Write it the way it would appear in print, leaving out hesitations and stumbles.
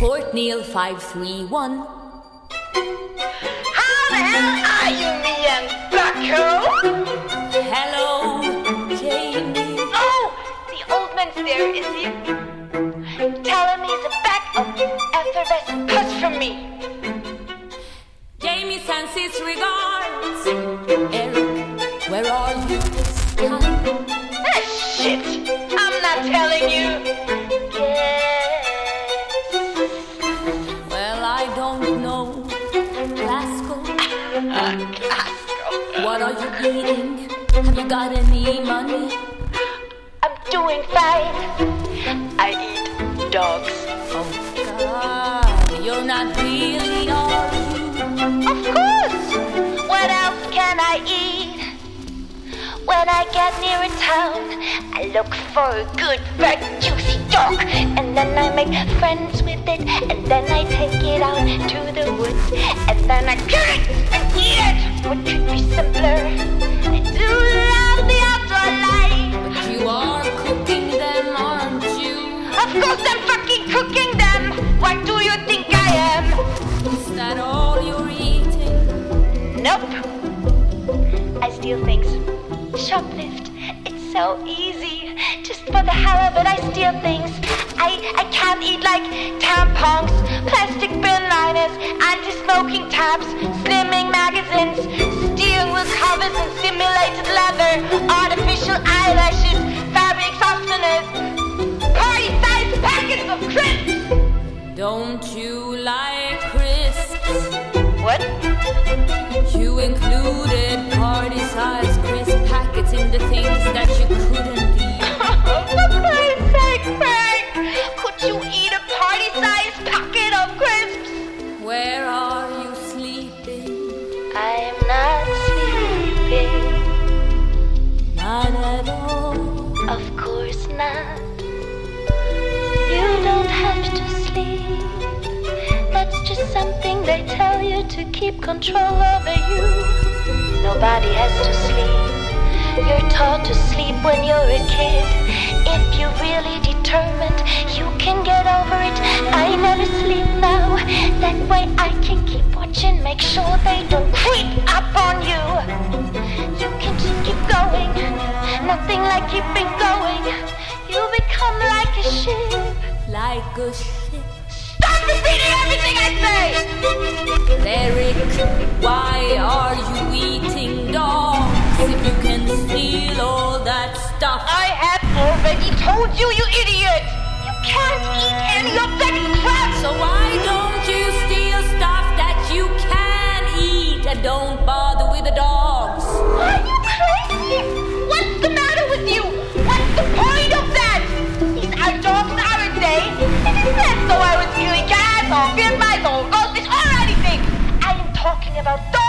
Fort Neil 531. How the hell are you, me young bucko? Hello, Jamie. Oh, the old man's there, is he? Tell him he's a bag of effervescent pus from me. Jamie sends his regards. Eric, where are you this time? Ah, shit! I'm not telling you. Well, I don't know. Glasgow. Glasgow. What are you eating? Have you got any money? I'm doing fine. I eat dogs. Oh, God. You're not really, are you? Of course! What else can I eat? When I get near a town, I look for a good, fat, juicy dog. And then I make friends with it. And then I take it out to the woods. And then I kill it and eat it. What could be simpler? I do love the outdoor life. But you are cooking them, aren't you? Of course I'm fucking cooking them. What do you think I am? Is that all you're eating? Nope. I steal things. Shoplift. It's so easy. Just for the hell of it, I steal things. I can't eat like tampons, plastic bin liners, anti-smoking tabs, slimming magazines, steering wheel covers and simulated leather, artificial eyelashes, fabric softeners, party-sized packets of crisps. Don't you like crisps? What? You included party-sized crisp packets in the things that you couldn't eat. For Christ's sake, Frank! Could you eat a party-sized packet of crisps? Where are you sleeping? I'm not sleeping. Not at all. Of course not. You don't have to sleep. That's just something they tell you to keep control over you. Nobody has to sleep. You're taught to sleep when you're a kid. If you're really determined, you can get over it. I never sleep now. That way I can keep watching, make sure they don't creep up on you. You can just keep going. Nothing like keeping going. You become like a ship. Like a ship. Stop repeating everything I say! Eric, why are you eating dogs if you can steal all that stuff? I have already told you, you idiot! You can't eat any of that crap! So why don't you steal stuff that you can eat and don't bother with the dogs? Are you crazy? What's the matter with you? What's the point of that? These are dogs, aren't they? It isn't as though I was stealing cats or vampires or goldfish or anything. I am talking about dogs.